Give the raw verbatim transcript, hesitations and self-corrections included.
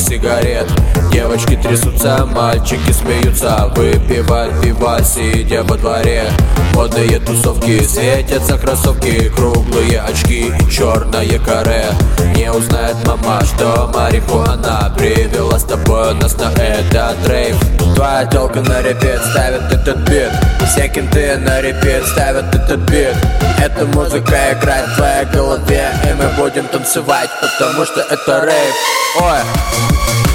сигарет. Девочки трясутся, мальчики смеются, выпивают пиво, сидя во дворе. Модные тусовки, светятся кроссовки, круглые очки и черное каре. Не узнает мама, что марихуана привела с тобой нас на этот рейв. Твоя тёлка на репет ставит этот бит, все кенты на репет ставят этот бит. Эта музыка играет в твоей голове, и мы будем танцевать, потому что это рейв. Ой.